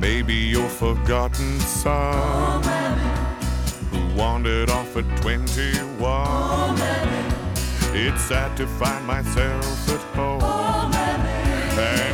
Maybe your forgotten son who wandered off at 21. It's sad to find myself at home.